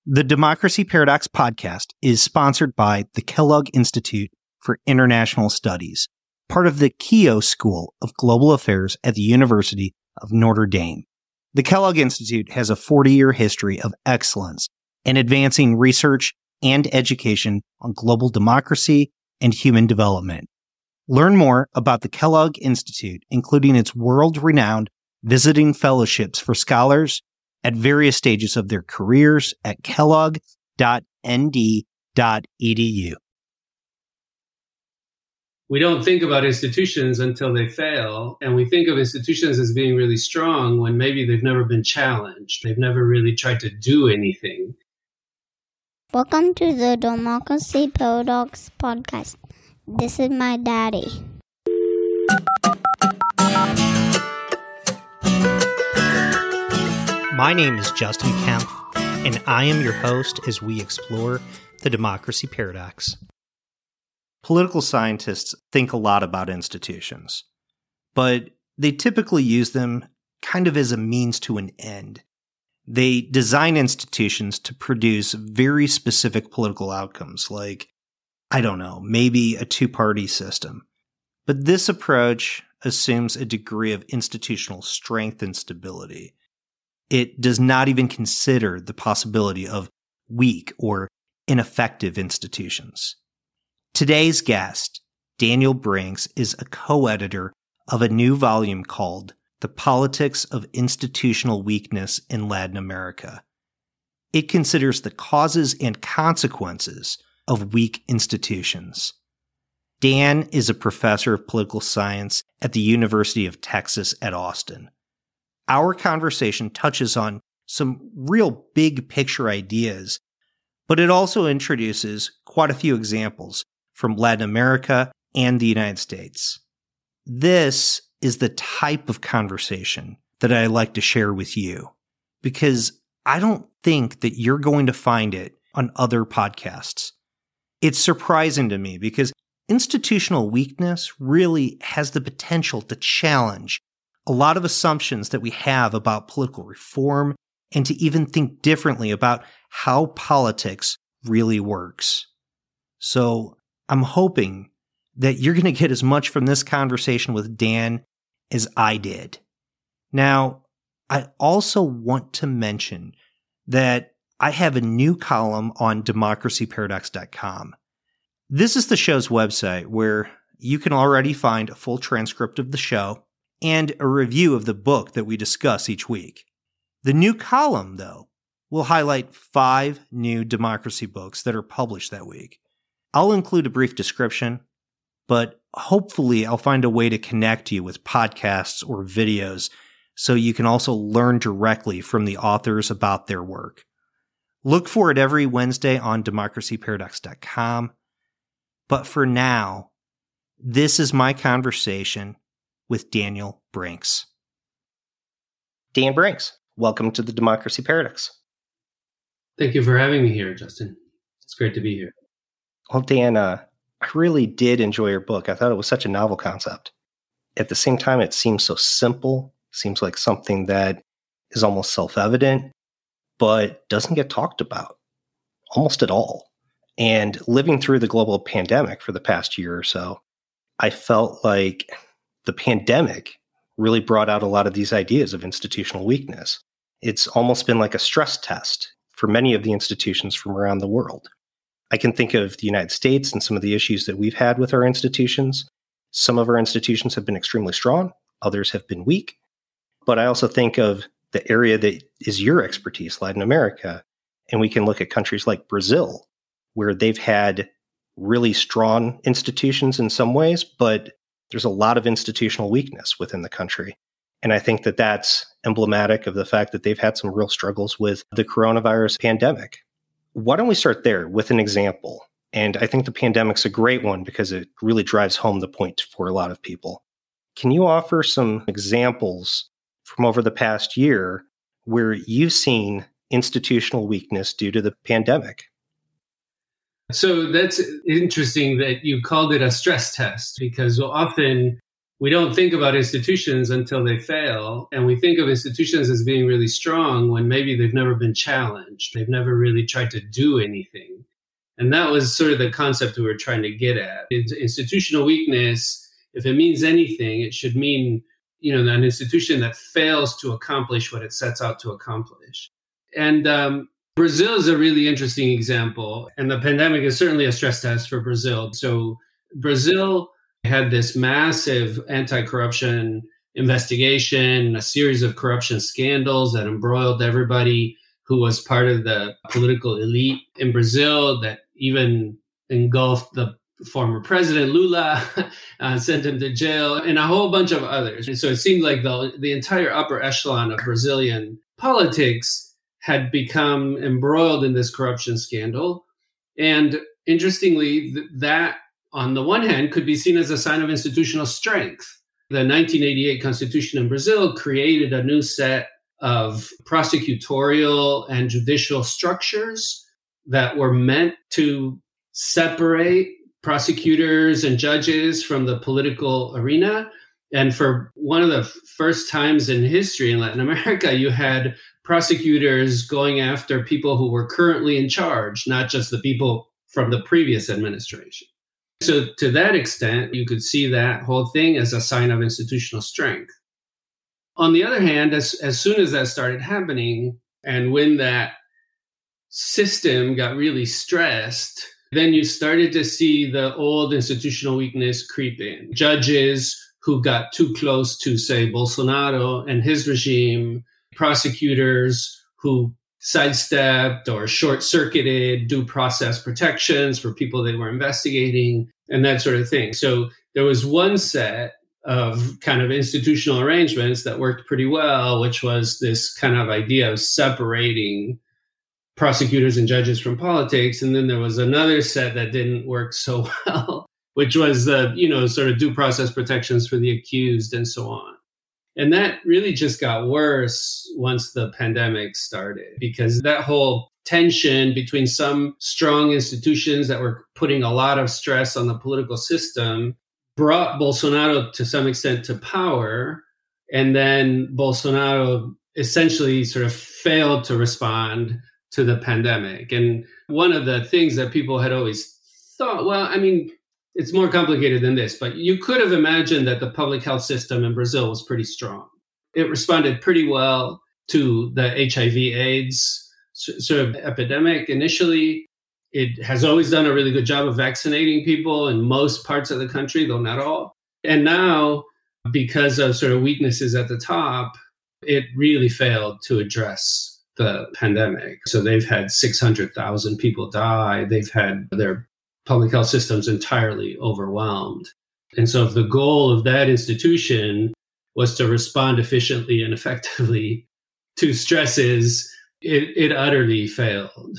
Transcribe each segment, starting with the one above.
The Democracy Paradox podcast is sponsored by the Kellogg Institute for International Studies, part of the Keough School of Global Affairs at the University of Notre Dame. The Kellogg Institute has a 40-year history of excellence in advancing research and education on global democracy and human development. Learn more about the Kellogg Institute, including its world-renowned visiting fellowships for scholars at various stages of their careers at kellogg.nd.edu. We don't think about institutions until they fail, and we think of institutions as being really strong when maybe they've never been challenged. They've never really tried to do anything. Welcome to the Democracy Paradox podcast. This is my daddy. My name is Justin Kempf, and I am your host as we explore the democracy paradox. Political scientists think a lot about institutions, but they typically use them kind of as a means to an end. They design institutions to produce very specific political outcomes, like, maybe a two-party system. But this approach assumes a degree of institutional strength and stability. It does not even consider the possibility of weak or ineffective institutions. Today's guest, Daniel Brinks, is a co-editor of a new volume called The Politics of Institutional Weakness in Latin America. It considers the causes and consequences of weak institutions. Dan is a professor of political science at the University of Texas at Austin. Our conversation touches on some real big picture ideas, but it also introduces quite a few examples from Latin America and the United States. This is the type of conversation that I like to share with you, because I don't think that you're going to find it on other podcasts. It's surprising to me because institutional weakness really has the potential to challenge a lot of assumptions that we have about political reform and to even think differently about how politics really works. So I'm hoping that you're going to get as much from this conversation with Dan as I did. Now, I also want to mention that I have a new column on democracyparadox.com. This is the show's website where you can already find a full transcript of the show and a review of the book that we discuss each week. The new column, though, will highlight 5 new democracy books that are published that week. I'll include a brief description, but hopefully I'll find a way to connect you with podcasts or videos so you can also learn directly from the authors about their work. Look for it every Wednesday on democracyparadox.com. But for now, this is my conversation with Daniel Brinks. Dan Brinks, welcome to the Democracy Paradox. Thank you for having me here, Justin. It's great to be here. Well, Dan, I really did enjoy your book. I thought it was such a novel concept. At the same time, it seems so simple, seems like something that is almost self-evident, but doesn't get talked about almost at all. And living through the global pandemic for the past year or so, I felt like the pandemic really brought out a lot of these ideas of institutional weakness. It's almost been like a stress test for many of the institutions from around the world. I can think of the United States and some of the issues that we've had with our institutions. Some of our institutions have been extremely strong, others have been weak. But I also think of the area that is your expertise, Latin America, and we can look at countries like Brazil, where they've had really strong institutions in some ways, but there's a lot of institutional weakness within the country. And I think that that's emblematic of the fact that they've had some real struggles with the coronavirus pandemic. Why don't we start there with an example? And I think the pandemic's a great one because it really drives home the point for a lot of people. Can you offer some examples from over the past year where you've seen institutional weakness due to the pandemic? So that's interesting that you called it a stress test, because often we don't think about institutions until they fail. And we think of institutions as being really strong when maybe they've never been challenged. They've never really tried to do anything. And that was sort of the concept we were trying to get at. Institutional weakness, if it means anything, it should mean, an institution that fails to accomplish what it sets out to accomplish. And Brazil is a really interesting example. And the pandemic is certainly a stress test for Brazil. So Brazil had this massive anti-corruption investigation, a series of corruption scandals that embroiled everybody who was part of the political elite in Brazil, that even engulfed the former president Lula, sent him to jail, and a whole bunch of others. And so it seemed like the entire upper echelon of Brazilian politics had become embroiled in this corruption scandal. And interestingly, that on the one hand could be seen as a sign of institutional strength. The 1988 Constitution in Brazil created a new set of prosecutorial and judicial structures that were meant to separate prosecutors and judges from the political arena. And for one of the first times in history in Latin America, you had prosecutors going after people who were currently in charge, not just the people from the previous administration. So to that extent, you could see that whole thing as a sign of institutional strength. On the other hand, as soon as that started happening, and when that system got really stressed, then you started to see the old institutional weakness creep in. Judges who got too close to, say, Bolsonaro and his regime, prosecutors who sidestepped or short-circuited due process protections for people they were investigating, and that sort of thing. So there was one set of kind of institutional arrangements that worked pretty well, which was this kind of idea of separating prosecutors and judges from politics. And then there was another set that didn't work so well, which was the, sort of due process protections for the accused and so on. And that really just got worse once the pandemic started, because that whole tension between some strong institutions that were putting a lot of stress on the political system brought Bolsonaro to some extent to power. And then Bolsonaro essentially sort of failed to respond to the pandemic. And one of the things that people had always thought, it's more complicated than this, but you could have imagined that the public health system in Brazil was pretty strong. It responded pretty well to the HIV/AIDS sort of epidemic initially. It has always done a really good job of vaccinating people in most parts of the country, though not all. And now, because of sort of weaknesses at the top, it really failed to address the pandemic. So they've had 600,000 people die. They've had their public health systems entirely overwhelmed. And so if the goal of that institution was to respond efficiently and effectively to stresses, it utterly failed.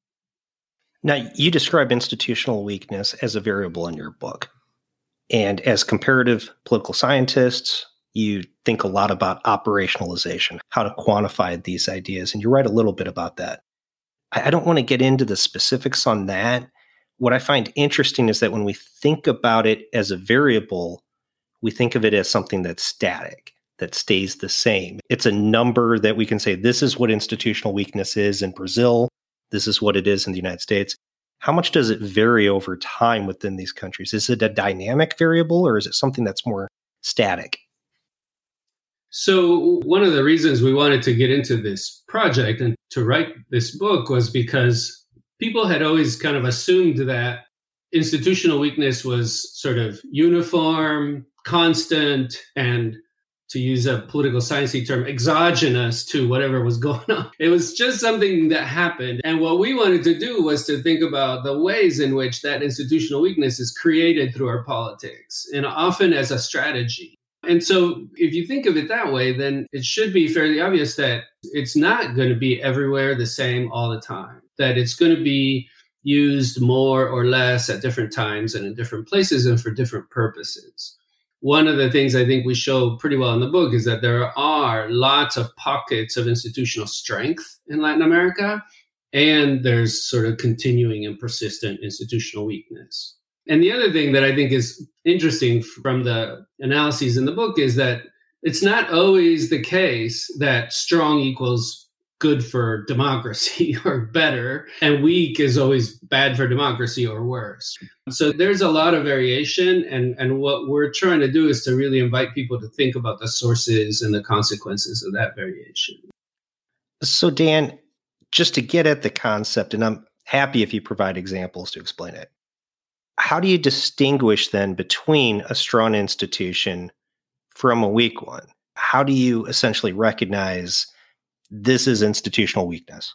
Now, you describe institutional weakness as a variable in your book. And as comparative political scientists, you think a lot about operationalization, how to quantify these ideas. And you write a little bit about that. I don't want to get into the specifics on that. What I find interesting is that when we think about it as a variable, we think of it as something that's static, that stays the same. It's a number that we can say, this is what institutional weakness is in Brazil. This is what it is in the United States. How much does it vary over time within these countries? Is it a dynamic variable, or is it something that's more static? So one of the reasons we wanted to get into this project and to write this book was because people had always kind of assumed that institutional weakness was sort of uniform, constant, and, to use a political sciencey term, exogenous to whatever was going on. It was just something that happened. And what we wanted to do was to think about the ways in which that institutional weakness is created through our politics, and often as a strategy. And so if you think of it that way, then it should be fairly obvious that it's not going to be everywhere the same all the time, that it's going to be used more or less at different times and in different places and for different purposes. One of the things I think we show pretty well in the book is that there are lots of pockets of institutional strength in Latin America, and there's sort of continuing and persistent institutional weakness. And the other thing that I think is interesting from the analyses in the book is that it's not always the case that strong equals good for democracy or better, and weak is always bad for democracy or worse. So there's a lot of variation, and what we're trying to do is to really invite people to think about the sources and the consequences of that variation. So Dan, just to get at the concept, and I'm happy if you provide examples to explain it, how do you distinguish then between a strong institution from a weak one? How do you essentially recognize this is institutional weakness?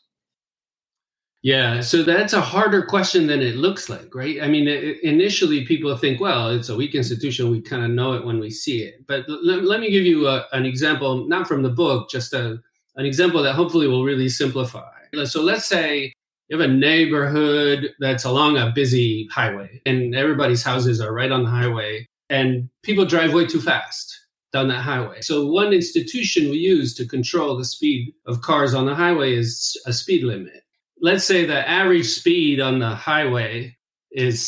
Yeah, so that's a harder question than it looks like, right? I mean, initially people think, well, it's a weak institution. We kind of know it when we see it. But let me give you an example, not from the book, just an example that hopefully will really simplify. So let's say you have a neighborhood that's along a busy highway and everybody's houses are right on the highway and people drive way too fast down that highway. So one institution we use to control the speed of cars on the highway is a speed limit. Let's say the average speed on the highway is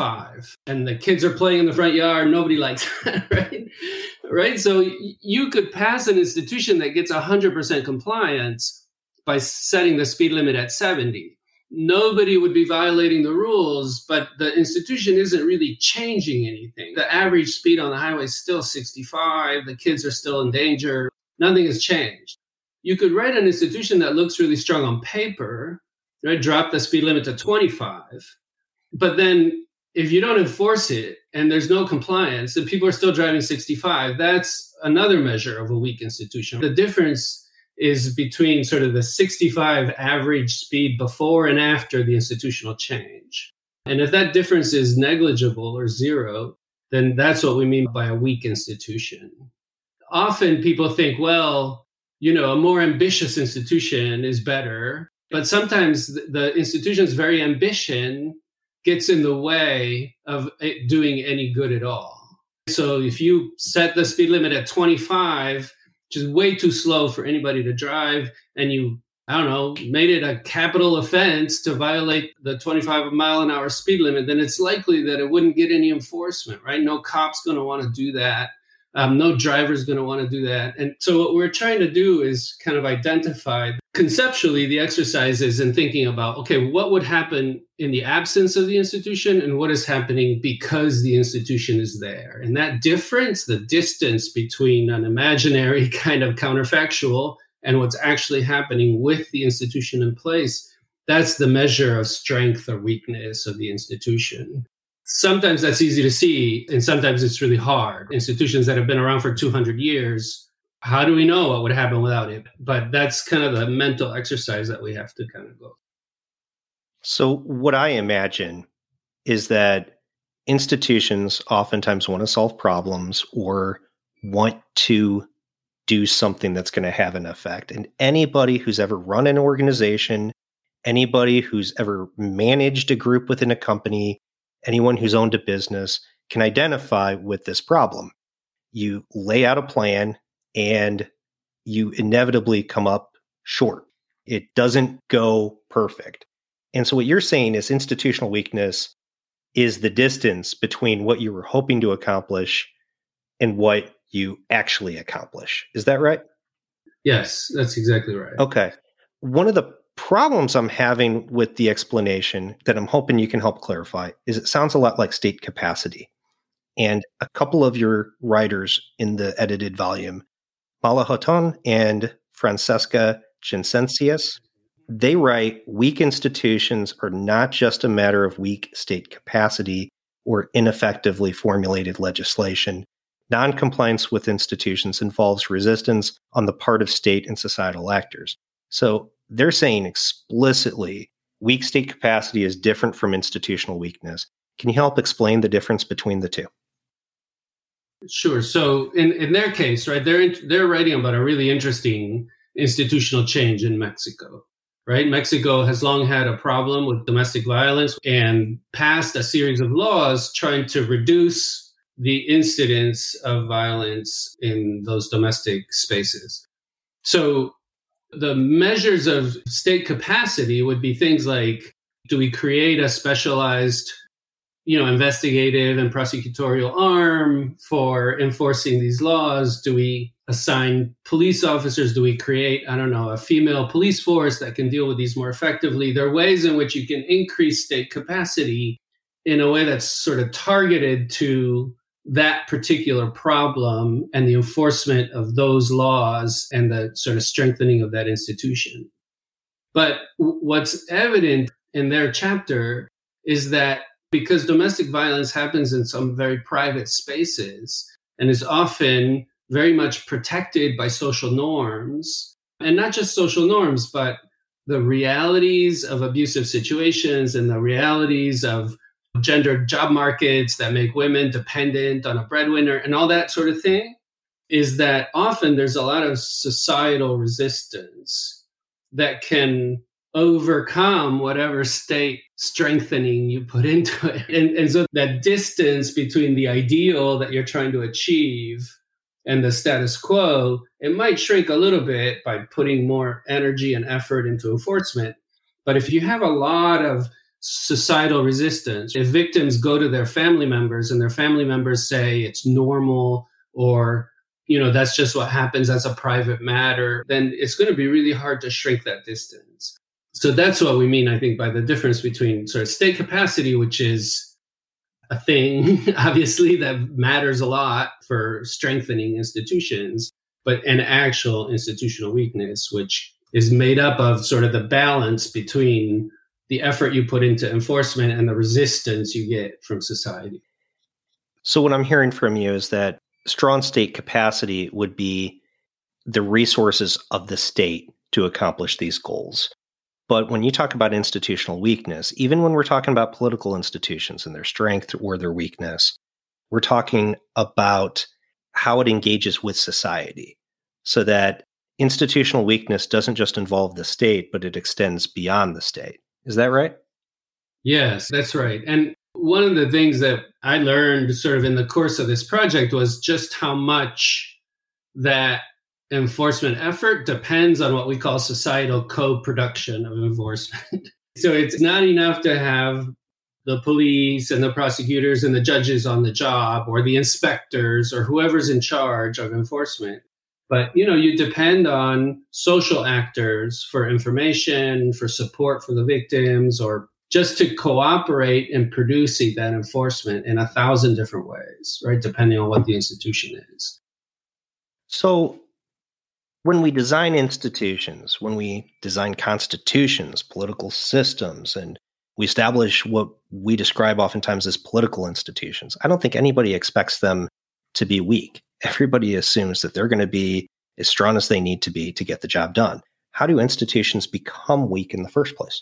65 and the kids are playing in the front yard. Nobody likes that, right? Right. So you could pass an institution that gets 100% compliance by setting the speed limit at 70. Nobody would be violating the rules, but the institution isn't really changing anything. The average speed on the highway is still 65. The kids are still in danger. Nothing has changed. You could write an institution that looks really strong on paper, right? Drop the speed limit to 25. But then if you don't enforce it and there's no compliance and people are still driving 65, that's another measure of a weak institution. The difference is between sort of the 65 average speed before and after the institutional change. And if that difference is negligible or zero, then that's what we mean by a weak institution. Often people think, well, a more ambitious institution is better, but sometimes the institution's very ambition gets in the way of it doing any good at all. So if you set the speed limit at 25, which is way too slow for anybody to drive, and you, made it a capital offense to violate the 25 mile an hour speed limit, then it's likely that it wouldn't get any enforcement, right? No cop's going to want to do that. No driver's going to want to do that. And so what we're trying to do is kind of identify conceptually the exercises and thinking about, okay, what would happen in the absence of the institution and what is happening because the institution is there. And that difference, the distance between an imaginary kind of counterfactual and what's actually happening with the institution in place, that's the measure of strength or weakness of the institution. Sometimes that's easy to see, and sometimes it's really hard. Institutions that have been around for 200 years, how do we know what would happen without it? But that's kind of the mental exercise that we have to kind of go. So what I imagine is that institutions oftentimes want to solve problems or want to do something that's going to have an effect. And anybody who's ever run an organization, anybody who's ever managed a group within a company, anyone who's owned a business can identify with this problem. You lay out a plan and you inevitably come up short. It doesn't go perfect. And so what you're saying is institutional weakness is the distance between what you were hoping to accomplish and what you actually accomplish. Is that right? Yes, that's exactly right. Okay. One of the problems I'm having with the explanation that I'm hoping you can help clarify is it sounds a lot like state capacity. And a couple of your writers in the edited volume, Mala Hoton and Francesca Cincencius, they write, weak institutions are not just a matter of weak state capacity or ineffectively formulated legislation. Non-compliance with institutions involves resistance on the part of state and societal actors. So they're saying explicitly, weak state capacity is different from institutional weakness. Can you help explain the difference between the two? Sure. So in their case, right, they're writing about a really interesting institutional change in Mexico, right? Mexico has long had a problem with domestic violence and passed a series of laws trying to reduce the incidence of violence in those domestic spaces. So the measures of state capacity would be things like, do we create a specialized, investigative and prosecutorial arm for enforcing these laws? Do we assign police officers? Do we create, a female police force that can deal with these more effectively? There are ways in which you can increase state capacity in a way that's sort of targeted to that particular problem and the enforcement of those laws and the sort of strengthening of that institution. But what's evident in their chapter is that because domestic violence happens in some very private spaces and is often very much protected by social norms, and not just social norms, but the realities of abusive situations and the realities of gendered job markets that make women dependent on a breadwinner and all that sort of thing, is that often there's a lot of societal resistance that can overcome whatever state strengthening you put into it. And so that distance between the ideal that you're trying to achieve and the status quo, it might shrink a little bit by putting more energy and effort into enforcement. But if you have a lot of societal resistance, if victims go to their family members and their family members say it's normal or, that's just what happens as a private matter, then it's going to be really hard to shrink that distance. So that's what we mean, I think, by the difference between sort of state capacity, which is a thing, obviously, that matters a lot for strengthening institutions, but an actual institutional weakness, which is made up of sort of the balance between the effort you put into enforcement and the resistance you get from society. So what I'm hearing from you is that strong state capacity would be the resources of the state to accomplish these goals. But when you talk about institutional weakness, even when we're talking about political institutions and their strength or their weakness, we're talking about how it engages with society, so that institutional weakness doesn't just involve the state, but it extends beyond the state. Is that right? Yes, that's right. And one of the things that I learned sort of in the course of this project was just how much that enforcement effort depends on what we call societal co-production of enforcement. So it's not enough to have the police and the prosecutors and the judges on the job or the inspectors or whoever's in charge of enforcement. But, you depend on social actors for information, for support for the victims, or just to cooperate in producing that enforcement in 1,000 different ways, right? Depending on what the institution is. So when we design institutions, when we design constitutions, political systems, and we establish what we describe oftentimes as political institutions, I don't think anybody expects them to be weak. Everybody assumes that they're going to be as strong as they need to be to get the job done. How do institutions become weak in the first place?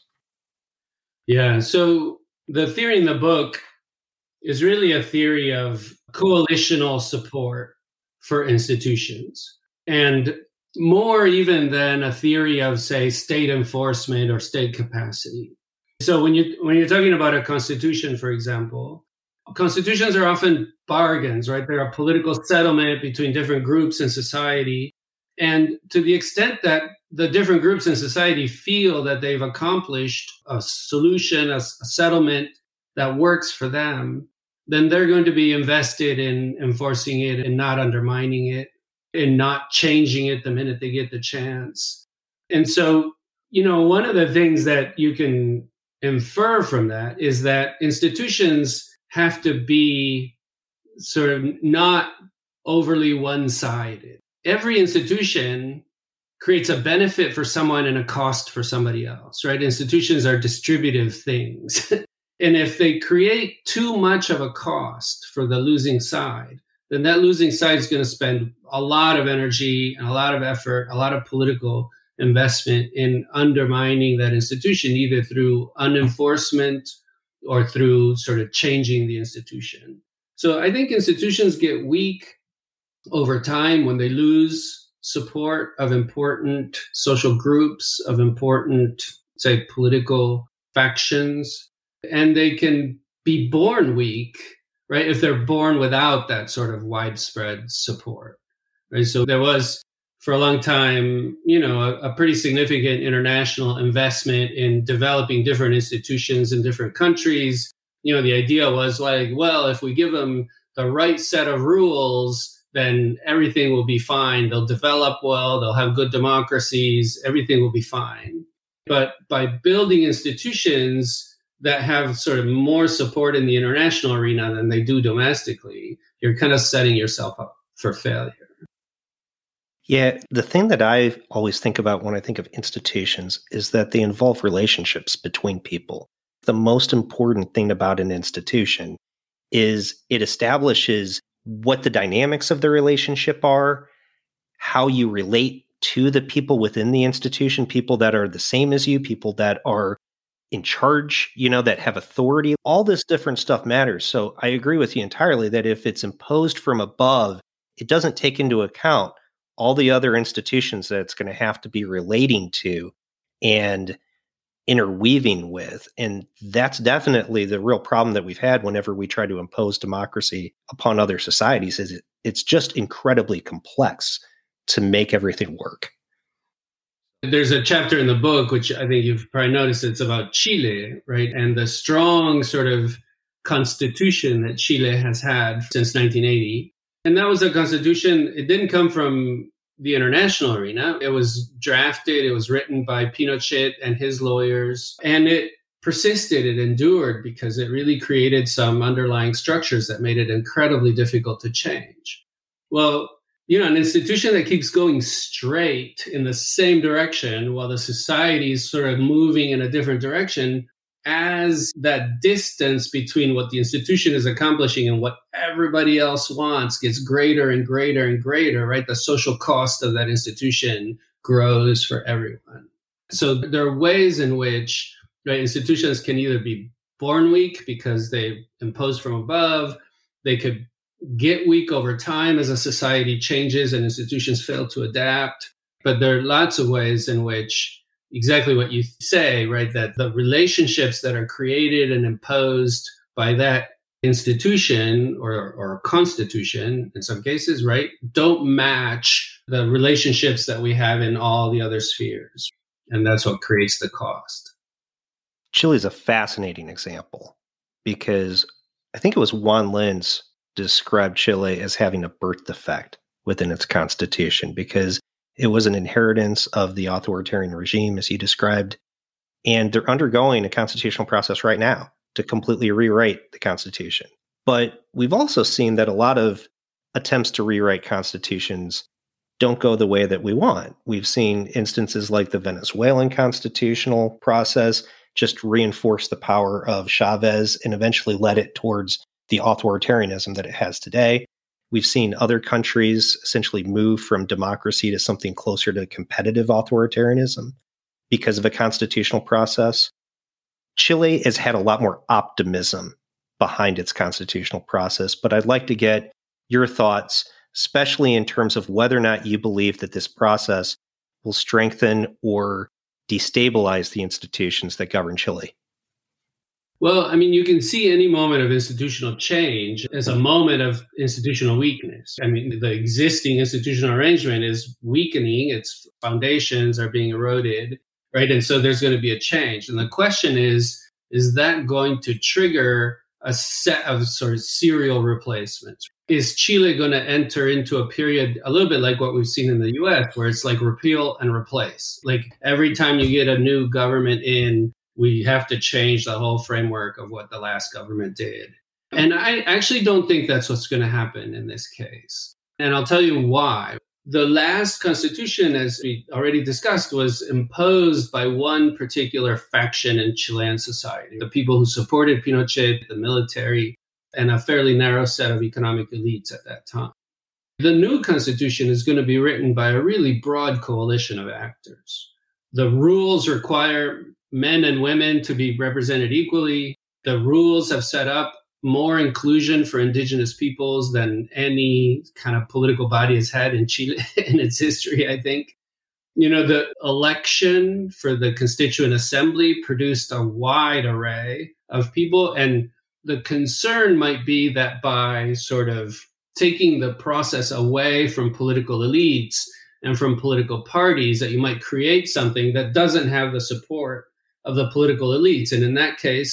Yeah, so the theory in the book is really a theory of coalitional support for institutions, and more even than a theory of, say, state enforcement or state capacity. So when you're talking about a constitution, for example, constitutions are often bargains, right? They're a political settlement between different groups in society. And to the extent that the different groups in society feel that they've accomplished a solution, a settlement that works for them, then they're going to be invested in enforcing it and not undermining it and not changing it the minute they get the chance. And so, one of the things that you can infer from that is that institutions have to be sort of not overly one-sided. Every institution creates a benefit for someone and a cost for somebody else, right? Institutions are distributive things. And if they create too much of a cost for the losing side, then that losing side is going to spend a lot of energy and a lot of effort, a lot of political investment in undermining that institution, either through unenforcement or through sort of changing the institution. So I think institutions get weak over time when they lose support of important social groups, of important, say, political factions, and they can be born weak, right, if they're born without that sort of widespread support, right? So there was, for a long time, a pretty significant international investment in developing different institutions in different countries, The idea was like, well, if we give them the right set of rules, then everything will be fine. They'll develop well, they'll have good democracies, everything will be fine. But by building institutions that have sort of more support in the international arena than they do domestically, you're kind of setting yourself up for failure. Yeah, the thing that I always think about when I think of institutions is that they involve relationships between people. The most important thing about an institution is it establishes what the dynamics of the relationship are, how you relate to the people within the institution, people that are the same as you, people that are in charge, that have authority. All this different stuff matters. So I agree with you entirely that if it's imposed from above, it doesn't take into account all the other institutions that it's going to have to be relating to and interweaving with. And that's definitely the real problem that we've had whenever we try to impose democracy upon other societies, is it's just incredibly complex to make everything work. There's a chapter in the book, which I think you've probably noticed, it's about Chile, right? And the strong sort of constitution that Chile has had since 1980. And that was a constitution, it didn't come from the international arena. It was drafted, it was written by Pinochet and his lawyers, and it persisted, it endured because it really created some underlying structures that made it incredibly difficult to change. Well, an institution that keeps going straight in the same direction while the society is sort of moving in a different direction, as that distance between what the institution is accomplishing and what everybody else wants gets greater and greater and greater, right? The social cost of that institution grows for everyone. So there are ways in which, right, institutions can either be born weak because they impose from above, they could get weak over time as a society changes and institutions fail to adapt. But there are lots of ways in which exactly what you say, right, that the relationships that are created and imposed by that institution or constitution in some cases, right, don't match the relationships that we have in all the other spheres. And that's what creates the cost. Chile is a fascinating example because I think it was Juan Linz described Chile as having a birth defect within its constitution because it was an inheritance of the authoritarian regime, as he described, and they're undergoing a constitutional process right now to completely rewrite the Constitution. But we've also seen that a lot of attempts to rewrite constitutions don't go the way that we want. We've seen instances like the Venezuelan constitutional process just reinforce the power of Chavez and eventually led it towards the authoritarianism that it has today. We've seen other countries essentially move from democracy to something closer to competitive authoritarianism because of a constitutional process. Chile has had a lot more optimism behind its constitutional process, but I'd like to get your thoughts, especially in terms of whether or not you believe that this process will strengthen or destabilize the institutions that govern Chile. Well, I mean, you can see any moment of institutional change as a moment of institutional weakness. I mean, the existing institutional arrangement is weakening, its foundations are being eroded, right? And so there's going to be a change. And the question is that going to trigger a set of sort of serial replacements? Is Chile going to enter into a period a little bit like what we've seen in the US, where it's like repeal and replace? Like every time you get a new government in, we have to change the whole framework of what the last government did. And I actually don't think that's what's going to happen in this case. And I'll tell you why. The last constitution, as we already discussed, was imposed by one particular faction in Chilean society, the people who supported Pinochet, the military, and a fairly narrow set of economic elites at that time. The new constitution is going to be written by a really broad coalition of actors. The rules require men and women to be represented equally. The rules have set up more inclusion for indigenous peoples than any kind of political body has had in Chile in its history, I think. You know, the election for the Constituent Assembly produced a wide array of people. And the concern might be that by sort of taking the process away from political elites and from political parties, that you might create something that doesn't have the support of the political elites. And in that case,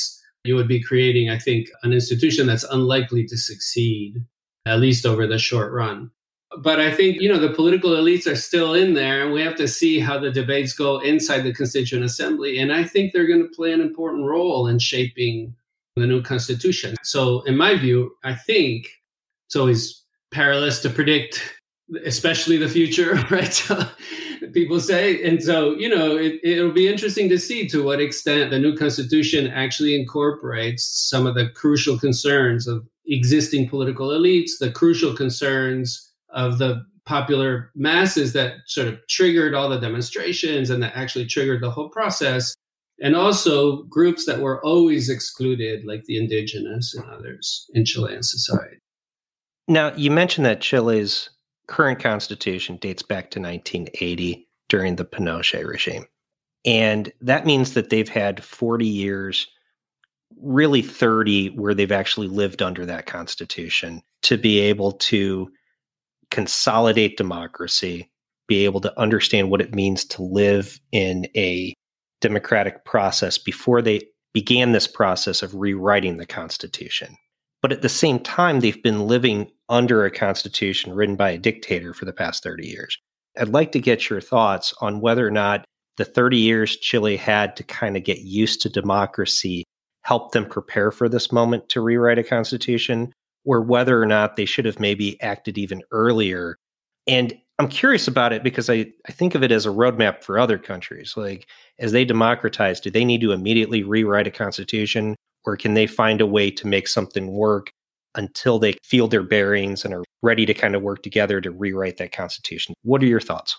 you would be creating, I think, an institution that's unlikely to succeed, at least over the short run. But I think, the political elites are still in there, and we have to see how the debates go inside the Constituent Assembly. And I think they're going to play an important role in shaping the new Constitution. So in my view, I think it's always perilous to predict, especially the future, right? So people say. And so, it'll be interesting to see to what extent the new Constitution actually incorporates some of the crucial concerns of existing political elites, the crucial concerns of the popular masses that sort of triggered all the demonstrations and that actually triggered the whole process, and also groups that were always excluded, like the indigenous and others in Chilean society. Now, you mentioned that Chile's current constitution dates back to 1980 during the Pinochet regime. And that means that they've had 40 years, really 30, where they've actually lived under that constitution to be able to consolidate democracy, be able to understand what it means to live in a democratic process before they began this process of rewriting the Constitution. But at the same time, they've been living under a constitution written by a dictator for the past 30 years. I'd like to get your thoughts on whether or not the 30 years Chile had to kind of get used to democracy helped them prepare for this moment to rewrite a constitution, or whether or not they should have maybe acted even earlier. And I'm curious about it because I think of it as a roadmap for other countries. Like, as they democratize, do they need to immediately rewrite a constitution, or can they find a way to make something work until they feel their bearings and are ready to kind of work together to rewrite that constitution? What are your thoughts?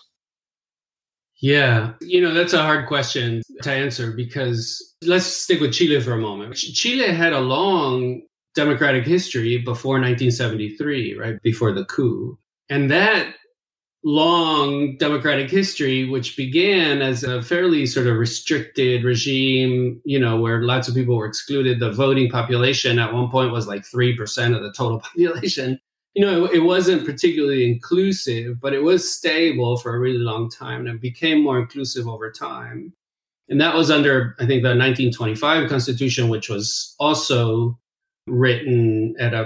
Yeah, that's a hard question to answer, because let's stick with Chile for a moment. Chile had a long democratic history before 1973, right? Before the coup. And that long democratic history, which began as a fairly sort of restricted regime, where lots of people were excluded. The voting population at one point was like 3% of the total population. It wasn't particularly inclusive, but it was stable for a really long time, and it became more inclusive over time. And that was under, I think, the 1925 Constitution, which was also written at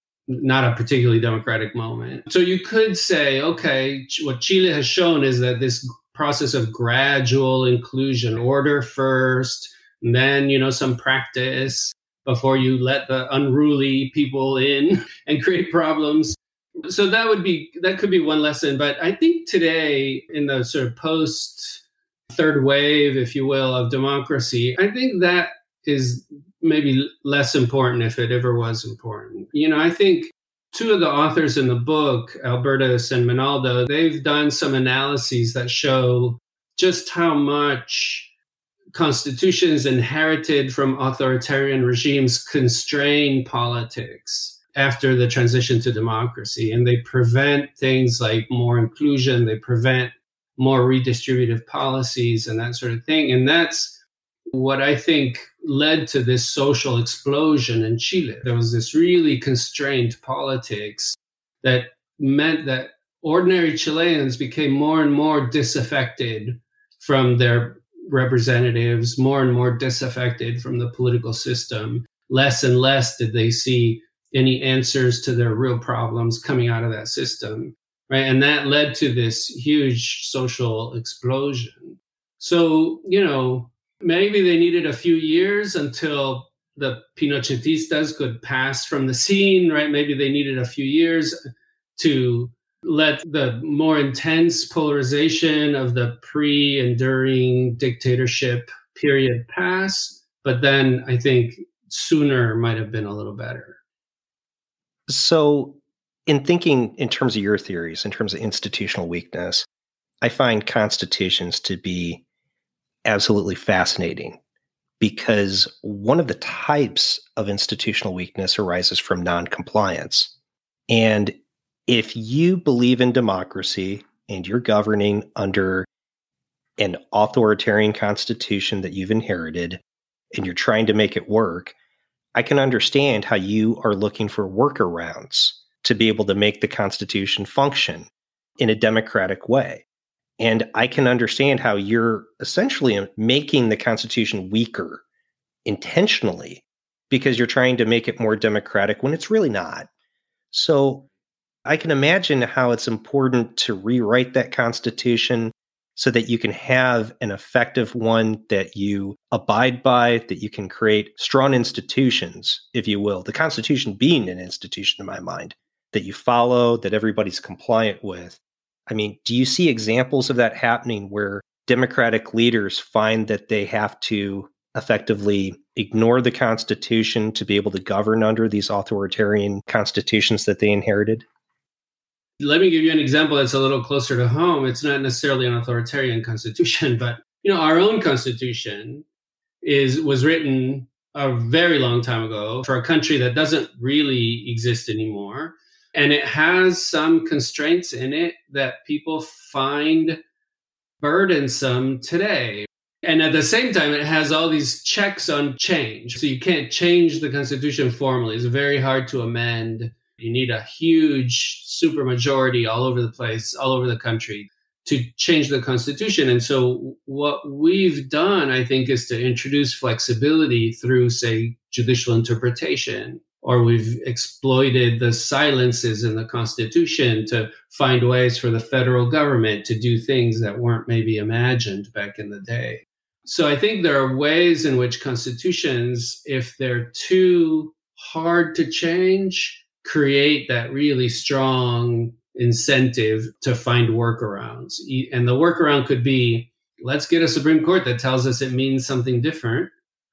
not a particularly democratic moment. So you could say, okay, what Chile has shown is that this process of gradual inclusion, order first, and then, some practice before you let the unruly people in and create problems. So that could be one lesson. But I think today, in the sort of post third wave, if you will, of democracy, I think that is maybe less important, if it ever was important. I think two of the authors in the book, Albertus and Minaldo, they've done some analyses that show just how much constitutions inherited from authoritarian regimes constrain politics after the transition to democracy. And they prevent things like more inclusion, they prevent more redistributive policies and that sort of thing. And that's what I think led to this social explosion in Chile. There was this really constrained politics that meant that ordinary Chileans became more and more disaffected from their representatives, more and more disaffected from the political system. Less and less did they see any answers to their real problems coming out of that system, right? And that led to this huge social explosion. So, maybe they needed a few years until the Pinochetistas could pass from the scene, right? Maybe they needed a few years to let the more intense polarization of the pre-enduring dictatorship period pass. But then I think sooner might have been a little better. So in thinking in terms of your theories, in terms of institutional weakness, I find constitutions to be absolutely fascinating, because one of the types of institutional weakness arises from noncompliance. And if you believe in democracy and you're governing under an authoritarian constitution that you've inherited and you're trying to make it work, I can understand how you are looking for workarounds to be able to make the Constitution function in a democratic way. And I can understand how you're essentially making the Constitution weaker intentionally because you're trying to make it more democratic when it's really not. So I can imagine how it's important to rewrite that Constitution so that you can have an effective one that you abide by, that you can create strong institutions, if you will. The Constitution being an institution in my mind that you follow, that everybody's compliant with. I mean, do you see examples of that happening where democratic leaders find that they have to effectively ignore the Constitution to be able to govern under these authoritarian constitutions that they inherited? Let me give you an example that's a little closer to home. It's not necessarily an authoritarian constitution, but our own constitution was written a very long time ago for a country that doesn't really exist anymore. And it has some constraints in it that people find burdensome today. And at the same time, it has all these checks on change. So you can't change the Constitution formally. It's very hard to amend. You need a huge supermajority all over the place, all over the country to change the Constitution. And so what we've done, I think, is to introduce flexibility through, say, judicial interpretation, or we've exploited the silences in the Constitution to find ways for the federal government to do things that weren't maybe imagined back in the day. So I think there are ways in which constitutions, if they're too hard to change, create that really strong incentive to find workarounds. And the workaround could be, let's get a Supreme Court that tells us it means something different.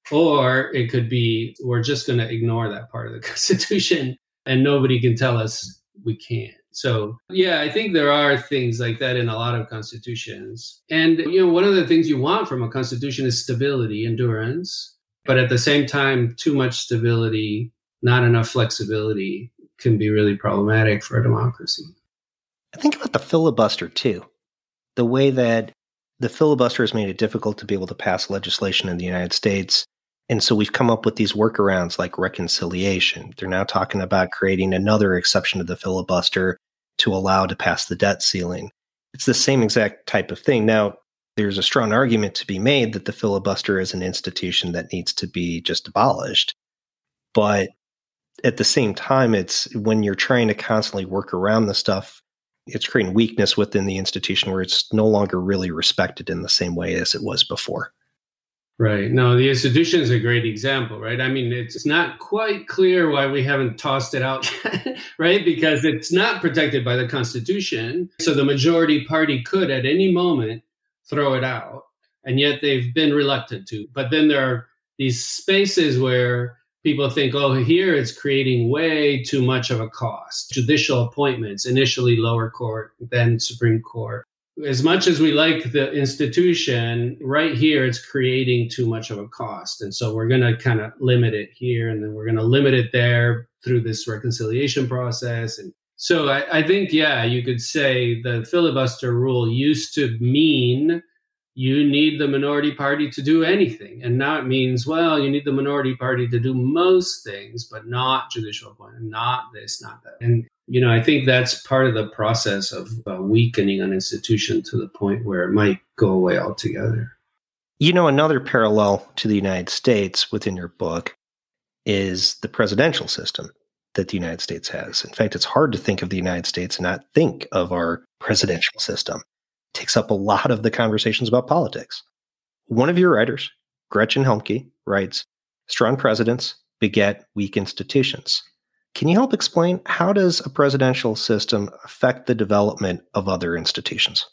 Or it could be, we're just going to ignore that part of the Constitution and nobody can tell us we can't. So, yeah, I think there are things like that in a lot of constitutions. And, one of the things you want from a constitution is stability, endurance. But at the same time, too much stability, not enough flexibility can be really problematic for a democracy. I think about the filibuster, too. The way that the filibuster has made it difficult to be able to pass legislation in the United States. And so we've come up with these workarounds like reconciliation. They're now talking about creating another exception to the filibuster to allow to pass the debt ceiling. It's the same exact type of thing. Now, there's a strong argument to be made that the filibuster is an institution that needs to be just abolished. But at the same time, it's when you're trying to constantly work around the stuff, it's creating weakness within the institution where it's no longer really respected in the same way as it was before. Right. No, the institution is a great example, right? I mean, it's not quite clear why we haven't tossed it out, right? Because it's not protected by the Constitution. So the majority party could at any moment throw it out, and yet they've been reluctant to. But then there are these spaces where people think, oh, here it's creating way too much of a cost. Judicial appointments, initially lower court, then Supreme Court. As much as we like the institution, right here, it's creating too much of a cost. And so we're going to kind of limit it here, and then we're going to limit it there through this reconciliation process. And so I think, yeah, you could say the filibuster rule used to mean you need the minority party to do anything. And now it means, well, you need the minority party to do most things, but not judicial appointment, not this, not that. And I think that's part of the process of weakening an institution to the point where it might go away altogether. Another parallel to the United States within your book is the presidential system that the United States has. In fact, it's hard to think of the United States and not think of our presidential system. It takes up a lot of the conversations about politics. One of your writers, Gretchen Helmke, writes, "Strong presidents beget weak institutions." Can you help explain how does a presidential system affect the development of other institutions?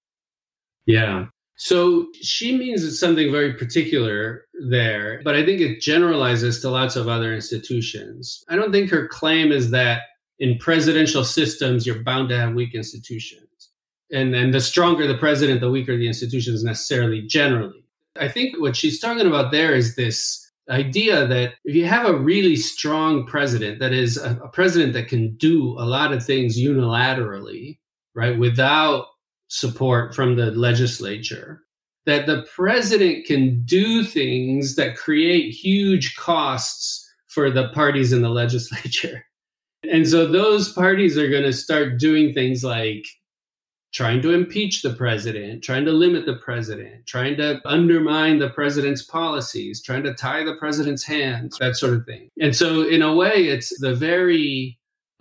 Yeah. So she means it's something very particular there, but I think it generalizes to lots of other institutions. I don't think her claim is that in presidential systems, you're bound to have weak institutions. And the stronger the president, the weaker the institutions necessarily, generally. I think what she's talking about there is this idea that if you have a really strong president, that is a president that can do a lot of things unilaterally, right, without support from the legislature, that the president can do things that create huge costs for the parties in the legislature. And so those parties are going to start doing things like trying to impeach the president, trying to limit the president, trying to undermine the president's policies, trying to tie the president's hands, that sort of thing. And so in a way, it's the very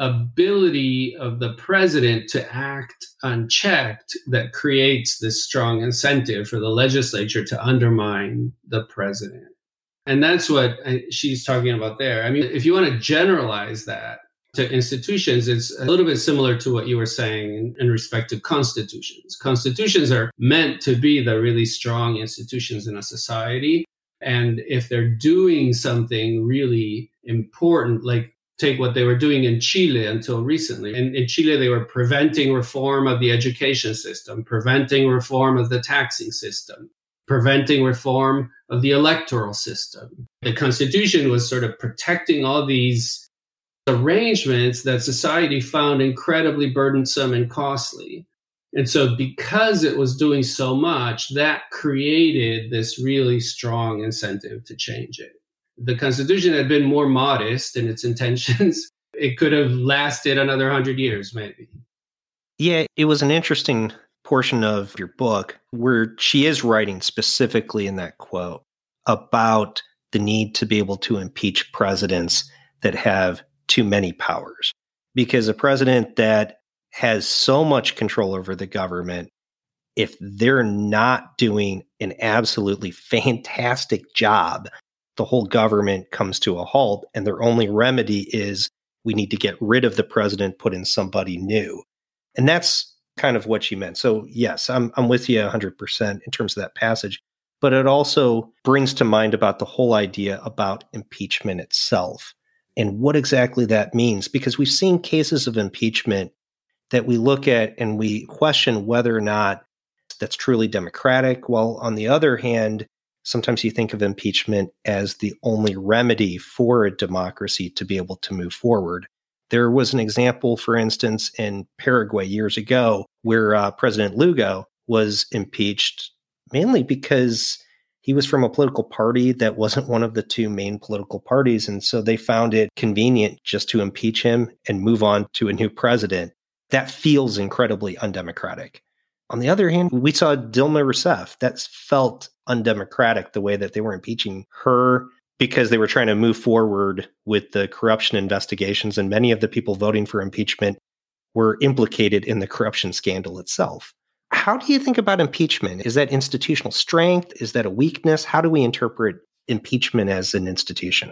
ability of the president to act unchecked that creates this strong incentive for the legislature to undermine the president. And that's what she's talking about there. I mean, if you want to generalize that to institutions, it's a little bit similar to what you were saying in respect to constitutions. Constitutions are meant to be the really strong institutions in a society. And if they're doing something really important, like take what they were doing in Chile until recently. And in Chile, they were preventing reform of the education system, preventing reform of the taxing system, preventing reform of the electoral system. The Constitution was sort of protecting all these arrangements that society found incredibly burdensome and costly. And so because it was doing so much, that created this really strong incentive to change it. The Constitution had been more modest in its intentions. It could have lasted another 100 years, maybe. Yeah, it was an interesting portion of your book where she is writing specifically in that quote about the need to be able to impeach presidents that have too many powers. Because a president that has so much control over the government, if they're not doing an absolutely fantastic job, the whole government comes to a halt, and their only remedy is we need to get rid of the president, put in somebody new. And that's kind of what she meant. So yes, I'm with you 100% in terms of that passage, but it also brings to mind about the whole idea about impeachment itself and what exactly that means, because we've seen cases of impeachment that we look at and we question whether or not that's truly democratic, while on the other hand, sometimes you think of impeachment as the only remedy for a democracy to be able to move forward. There was an example, for instance, in Paraguay years ago, where President Lugo was impeached mainly because he was from a political party that wasn't one of the two main political parties. And so they found it convenient just to impeach him and move on to a new president. That feels incredibly undemocratic. On the other hand, we saw Dilma Rousseff. That felt undemocratic, the way that they were impeaching her because they were trying to move forward with the corruption investigations. And many of the people voting for impeachment were implicated in the corruption scandal itself. How do you think about impeachment? Is that institutional strength? Is that a weakness? How do we interpret impeachment as an institution?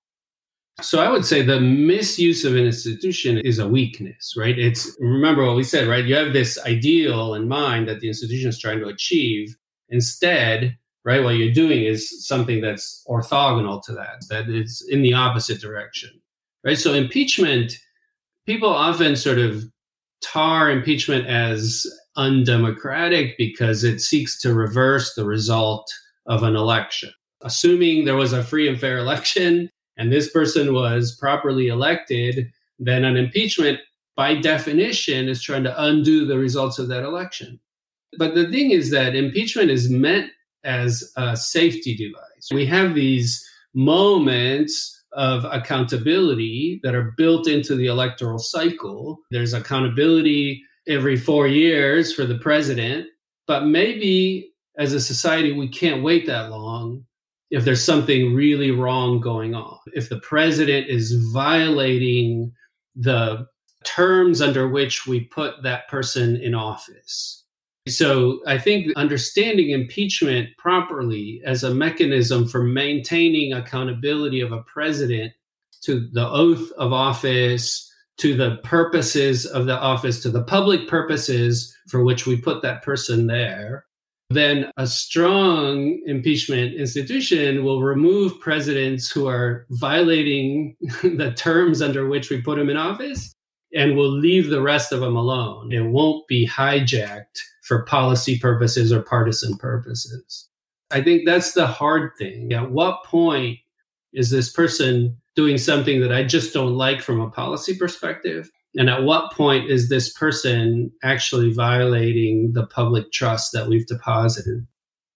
So I would say the misuse of an institution is a weakness, right? Remember what we said, right? You have this ideal in mind that the institution is trying to achieve. Instead, right, what you're doing is something that's orthogonal to that is in the opposite direction, right? So impeachment, people often sort of tar impeachment as undemocratic because it seeks to reverse the result of an election. Assuming there was a free and fair election, and this person was properly elected, then an impeachment, by definition, is trying to undo the results of that election. But the thing is that impeachment is meant as a safety device. We have these moments of accountability that are built into the electoral cycle. There's accountability every 4 years for the president, but maybe as a society, we can't wait that long if there's something really wrong going on. If the president is violating the terms under which we put that person in office. So I think understanding impeachment properly as a mechanism for maintaining accountability of a president to the oath of office, to the purposes of the office, to the public purposes for which we put that person there, then a strong impeachment institution will remove presidents who are violating the terms under which we put them in office and will leave the rest of them alone. It won't be hijacked for policy purposes or partisan purposes. I think that's the hard thing. At what point is this person doing something that I just don't like from a policy perspective? And at what point is this person actually violating the public trust that we've deposited?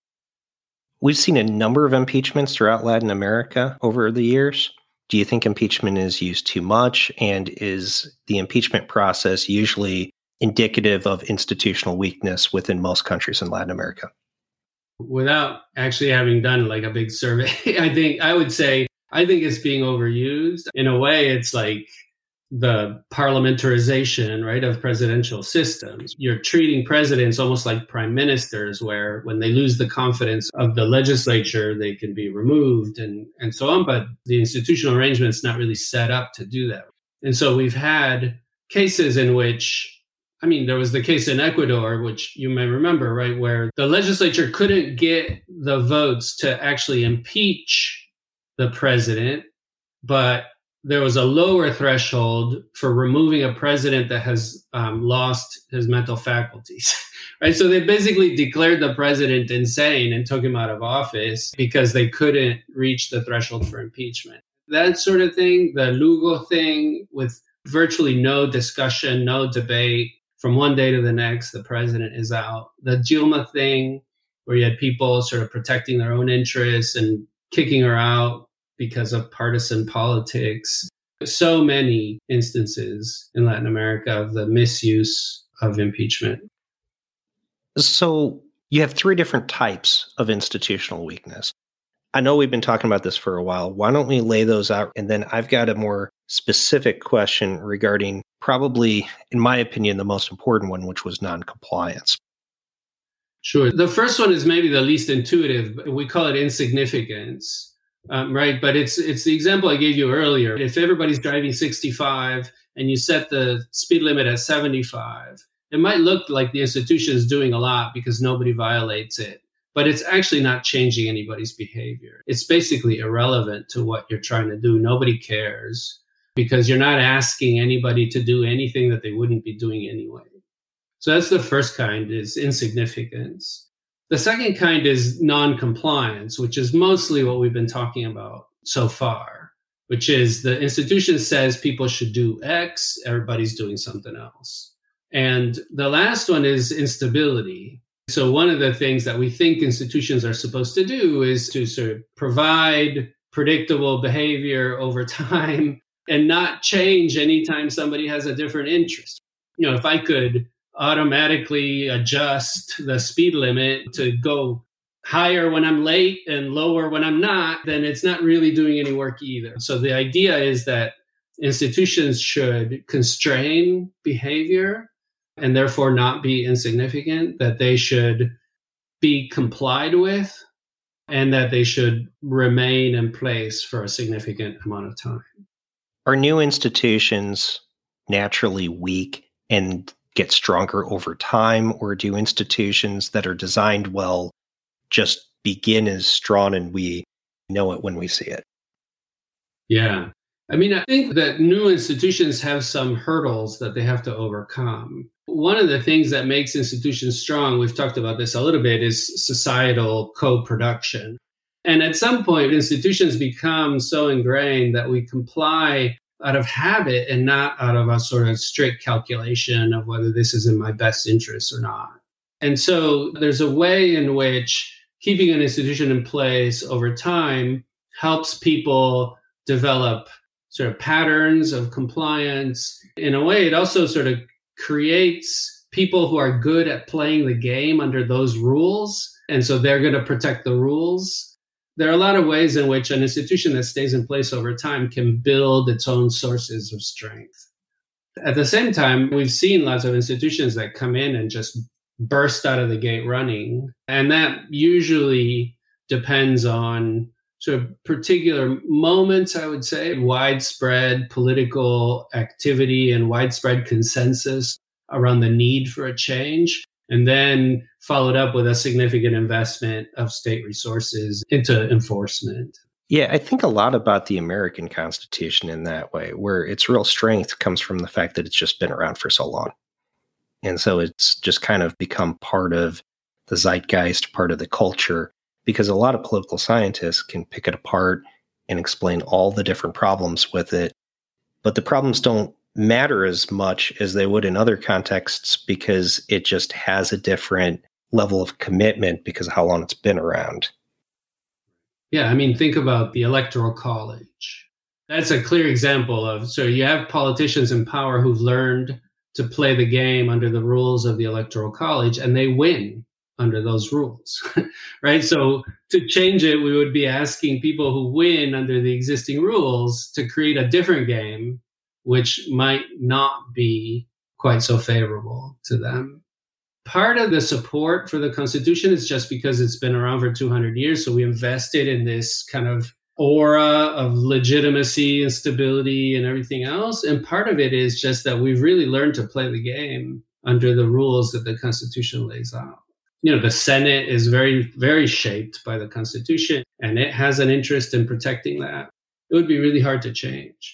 We've seen a number of impeachments throughout Latin America over the years. Do you think impeachment is used too much? And is the impeachment process usually indicative of institutional weakness within most countries in Latin America? Without actually having done like a big survey, I think it's being overused. In a way, it's like the parliamentarization, right, of presidential systems. You're treating presidents almost like prime ministers, where when they lose the confidence of the legislature, they can be removed and so on. But the institutional arrangement's not really set up to do that. And so we've had cases in which, there was the case in Ecuador, which you may remember, right, where the legislature couldn't get the votes to actually impeach the president, but there was a lower threshold for removing a president that has lost his mental faculties, right? So they basically declared the president insane and took him out of office because they couldn't reach the threshold for impeachment. That sort of thing, the Lugo thing, with virtually no discussion, no debate, from one day to the next, the president is out. The Dilma thing, where you had people sort of protecting their own interests and kicking her out because of partisan politics. So many instances in Latin America of the misuse of impeachment. So you have 3 different types of institutional weakness. I know we've been talking about this for a while. Why don't we lay those out? And then I've got a more specific question regarding probably, in my opinion, the most important one, which was noncompliance. Sure. The first one is maybe the least intuitive. We call it insignificance, right? But it's the example I gave you earlier. If everybody's driving 65 and you set the speed limit at 75, it might look like the institution is doing a lot because nobody violates it. But it's actually not changing anybody's behavior. It's basically irrelevant to what you're trying to do. Nobody cares because you're not asking anybody to do anything that they wouldn't be doing anyway. So that's the first kind, is insignificance. The second kind is non-compliance, which is mostly what we've been talking about so far, which is the institution says people should do X, everybody's doing something else. And the last one is instability. So one of the things that we think institutions are supposed to do is to sort of provide predictable behavior over time and not change anytime somebody has a different interest. If I could automatically adjust the speed limit to go higher when I'm late and lower when I'm not, then it's not really doing any work either. So the idea is that institutions should constrain behavior and therefore not be insignificant, that they should be complied with, and that they should remain in place for a significant amount of time. Are new institutions naturally weak and get stronger over time, or do institutions that are designed well just begin as strong and we know it when we see it? Yeah. I think that new institutions have some hurdles that they have to overcome. One of the things that makes institutions strong, we've talked about this a little bit, is societal co-production. And at some point, institutions become so ingrained that we comply out of habit and not out of a sort of strict calculation of whether this is in my best interest or not. And so there's a way in which keeping an institution in place over time helps people develop sort of patterns of compliance. In a way, it also sort of creates people who are good at playing the game under those rules. And so they're going to protect the rules. There are a lot of ways in which an institution that stays in place over time can build its own sources of strength. At the same time, we've seen lots of institutions that come in and just burst out of the gate running. And that usually depends on sort of particular moments, I would say, widespread political activity and widespread consensus around the need for a change, and then followed up with a significant investment of state resources into enforcement. Yeah, I think a lot about the American Constitution in that way, where its real strength comes from the fact that it's just been around for so long. And so it's just kind of become part of the zeitgeist, part of the culture, because a lot of political scientists can pick it apart and explain all the different problems with it. But the problems don't matter as much as they would in other contexts because it just has a different level of commitment because of how long it's been around. Yeah, think about the Electoral College. That's a clear example of, so you have politicians in power who've learned to play the game under the rules of the Electoral College, and they win under those rules, right? So to change it, we would be asking people who win under the existing rules to create a different game, which might not be quite so favorable to them. Part of the support for the Constitution is just because it's been around for 200 years. So we invested in this kind of aura of legitimacy and stability and everything else. And part of it is just that we've really learned to play the game under the rules that the Constitution lays out. You know, the Senate is very, very shaped by the Constitution, and it has an interest in protecting that. It would be really hard to change.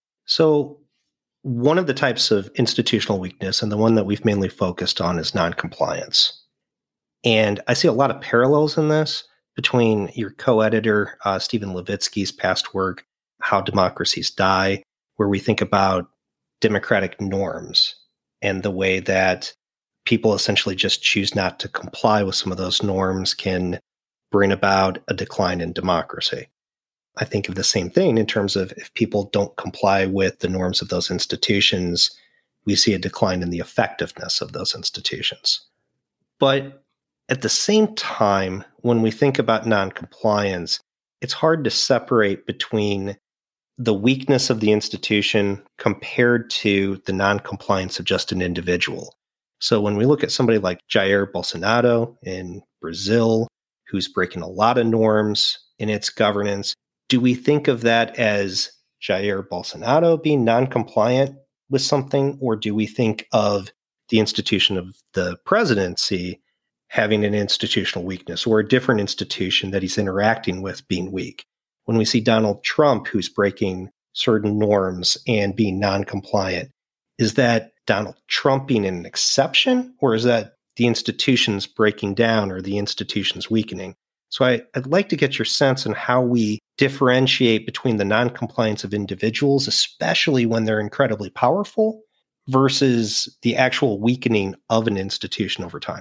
So one of the types of institutional weakness, and the one that we've mainly focused on, is noncompliance. And I see a lot of parallels in this between your co-editor, Stephen Levitsky's past work, How Democracies Die, where we think about democratic norms and the way that people essentially just choose not to comply with some of those norms can bring about a decline in democracy. I think of the same thing in terms of if people don't comply with the norms of those institutions, we see a decline in the effectiveness of those institutions. But at the same time, when we think about noncompliance, it's hard to separate between the weakness of the institution compared to the noncompliance of just an individual. So when we look at somebody like Jair Bolsonaro in Brazil, who's breaking a lot of norms in its governance, do we think of that as Jair Bolsonaro being non-compliant with something, or do we think of the institution of the presidency having an institutional weakness, or a different institution that he's interacting with being weak? When we see Donald Trump, who's breaking certain norms and being non-compliant, is that Donald Trump being an exception, or is that the institutions breaking down or the institutions weakening? So I'd like to get your sense on how we differentiate between the non-compliance of individuals, especially when they're incredibly powerful, versus the actual weakening of an institution over time.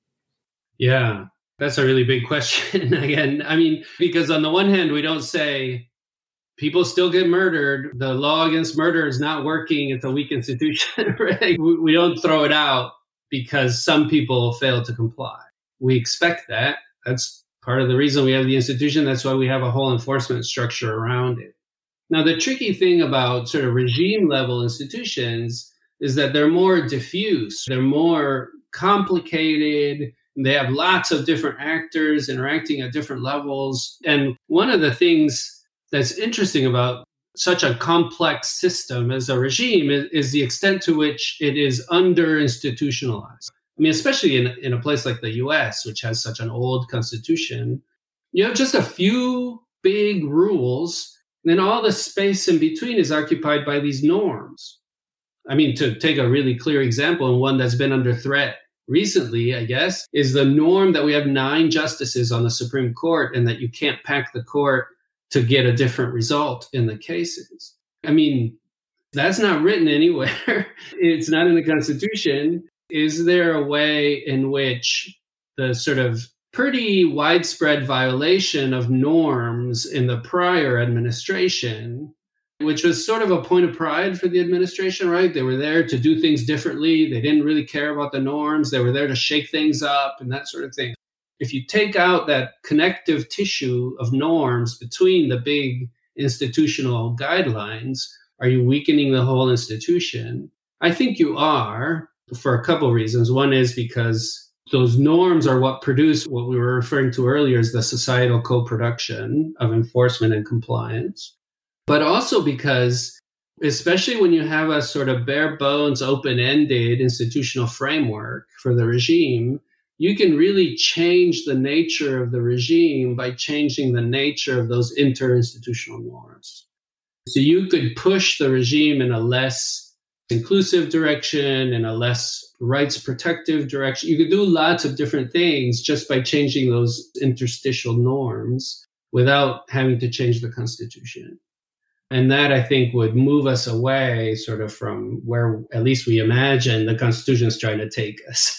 Yeah, that's a really big question. Again, I mean, because on the one hand, we don't say people still get murdered. The law against murder is not working. It's a weak institution, right? We don't throw it out because some people fail to comply. We expect that. That's part of the reason we have the institution. That's why we have a whole enforcement structure around it. Now, the tricky thing about sort of regime level institutions is that they're more diffuse. They're more complicated. They have lots of different actors interacting at different levels. And one of the things that's interesting about such a complex system as a regime is the extent to which it is under-institutionalized. I mean, especially in a place like the US, which has such an old constitution, you have just a few big rules, and then all the space in between is occupied by these norms. I mean, to take a really clear example, and one that's been under threat recently, I guess, is the norm that we have 9 justices on the Supreme Court and that you can't pack the court to get a different result in the cases. I mean, that's not written anywhere. It's not in the Constitution. Is there a way in which the sort of pretty widespread violation of norms in the prior administration, which was sort of a point of pride for the administration, right? They were there to do things differently. They didn't really care about the norms. They were there to shake things up and that sort of thing. If you take out that connective tissue of norms between the big institutional guidelines, are you weakening the whole institution? I think you are, for a couple of reasons. One is because those norms are what produce what we were referring to earlier as the societal co-production of enforcement and compliance. But also because, especially when you have a sort of bare bones, open-ended institutional framework for the regime, you can really change the nature of the regime by changing the nature of those interinstitutional norms. So you could push the regime in a less inclusive direction, in a less rights protective direction. You could do lots of different things just by changing those interstitial norms without having to change the Constitution. And that, I think, would move us away sort of from where at least we imagine the Constitution is trying to take us.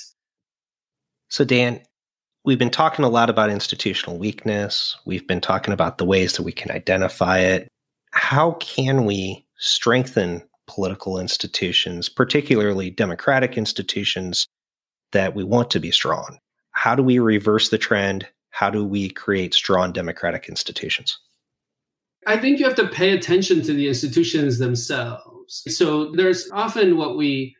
So, Dan, we've been talking a lot about institutional weakness. We've been talking about the ways that we can identify it. How can we strengthen political institutions, particularly democratic institutions, that we want to be strong. How do we reverse the trend? How do we create strong democratic institutions? I think you have to pay attention to the institutions themselves. So there's often what we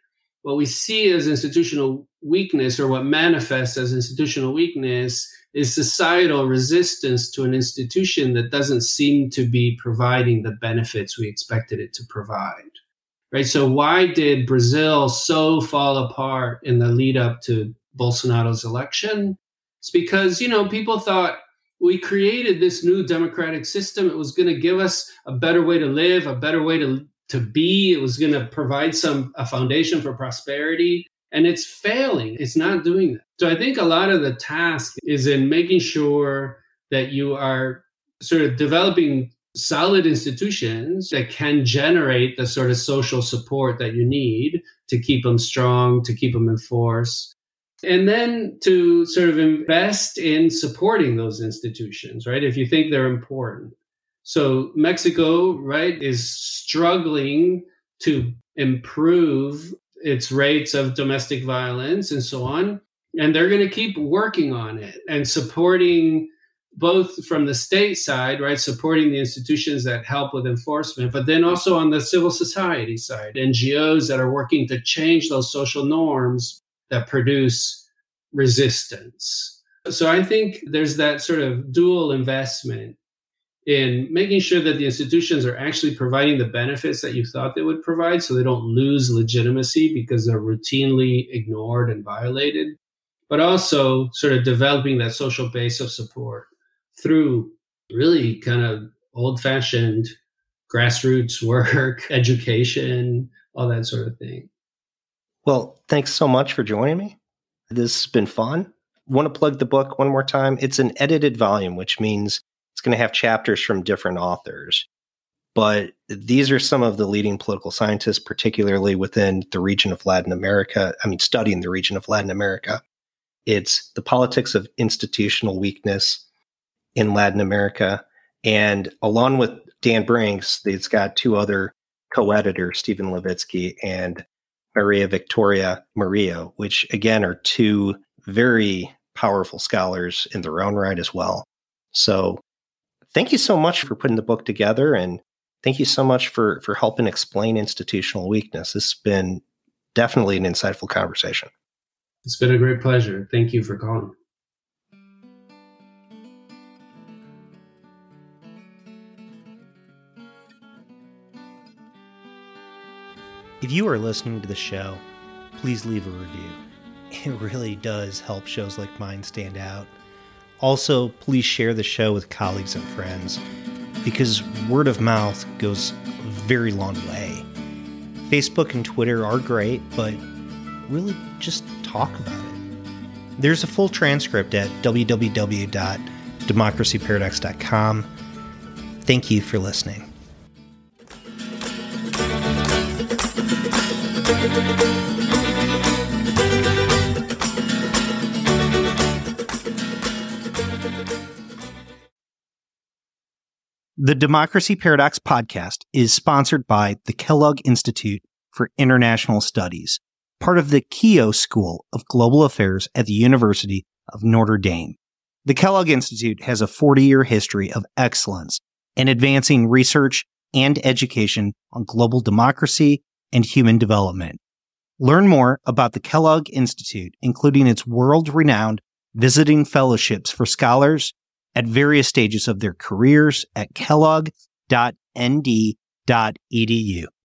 see as institutional weakness, or what manifests as institutional weakness, is societal resistance to an institution that doesn't seem to be providing the benefits we expected it to provide. Right? So why did Brazil so fall apart in the lead up to Bolsonaro's election? It's because, people thought we created this new democratic system. It was going to give us a better way to live, a better way to be. It was going to provide a foundation for prosperity. And it's failing. It's not doing that. So I think a lot of the task is in making sure that you are sort of developing solid institutions that can generate the sort of social support that you need to keep them strong, to keep them in force. And then to sort of invest in supporting those institutions, right? If you think they're important. So Mexico, right, is struggling to improve its rates of domestic violence and so on. And they're going to keep working on it and supporting both from the state side, right, supporting the institutions that help with enforcement, but then also on the civil society side, NGOs that are working to change those social norms that produce resistance. So I think there's that sort of dual investment in making sure that the institutions are actually providing the benefits that you thought they would provide, so they don't lose legitimacy because they're routinely ignored and violated, but also sort of developing that social base of support through really kind of old-fashioned grassroots work, education, all that sort of thing. Well, thanks so much for joining me. This has been fun. Want to plug the book one more time? It's an edited volume, which means it's going to have chapters from different authors. But these are some of the leading political scientists, particularly within the region of Latin America. Studying the region of Latin America. It's The Politics of Institutional Weakness in Latin America. And along with Dan Brinks, it's got two other co-editors, Stephen Levitsky and Maria Victoria Murillo, which again are two very powerful scholars in their own right as well. So thank you so much for putting the book together, and thank you so much for helping explain institutional weakness. This has been definitely an insightful conversation. It's been a great pleasure. Thank you for calling. If you are listening to the show, please leave a review. It really does help shows like mine stand out. Also, please share the show with colleagues and friends, because word of mouth goes a very long way. Facebook and Twitter are great, but really just talk about it. There's a full transcript at www.democracyparadox.com. Thank you for listening. The Democracy Paradox podcast is sponsored by the Kellogg Institute for International Studies, part of the Keough School of Global Affairs at the University of Notre Dame. The Kellogg Institute has a 40-year history of excellence in advancing research and education on global democracy and human development. Learn more about the Kellogg Institute, including its world-renowned visiting fellowships for scholars at various stages of their careers at kellogg.nd.edu.